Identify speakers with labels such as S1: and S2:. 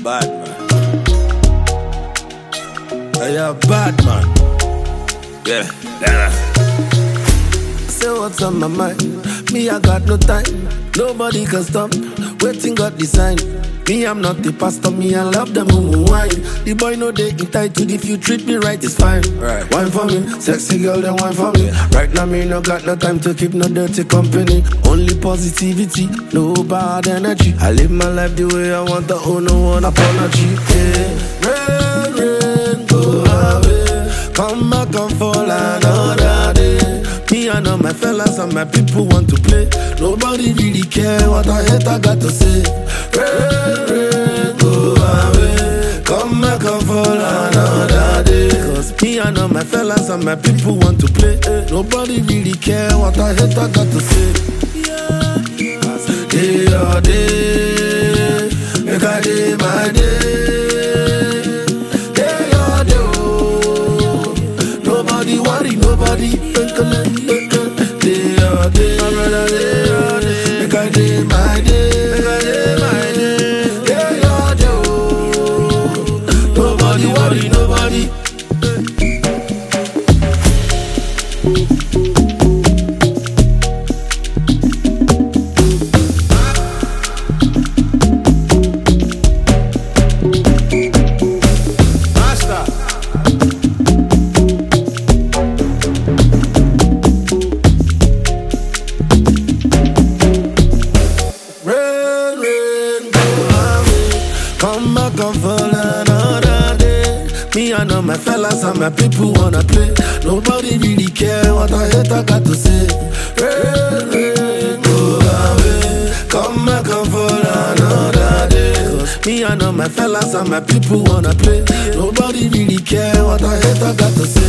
S1: bad man. You're bad man. Yeah.
S2: Say what's on my mind. Me, I got no time. Nobody can stop. Waiting God design. Me, I'm not the pastor. Me, I love the moon wine. The boy know they entitled. If you treat me right, it's fine.
S1: Right.
S2: Wine for me, sexy girl, then wine for me. Right now, me no got no time to keep no dirty company. Only positivity, no bad energy. I live my life the way I want. I owe no one apology. Yeah. Rain, rain, go away. Come back and fall another day. Me, I know my fellas and my people want to play. Nobody really care what I hate, I got to say. Rain, rain, go away. Come back and fall another day. Cause me, I know my fellas and my people want to play. Nobody really care what I hate, I got to say. Day or day, make I day my day. Day or day, oh. Nobody worry, nobody. Day or day, my brother, day or day. Make I day my day, make I day my day. Day or day, oh. Nobody worry, nobody. Come back and fall another day. Me, I know my fellas and my people wanna play. Nobody really care what I hate, I got to say. Rain, rain, go away. Come back and fall another day. Cause me, I know my fellas and my people wanna play. Nobody really care what I hate, I got to say.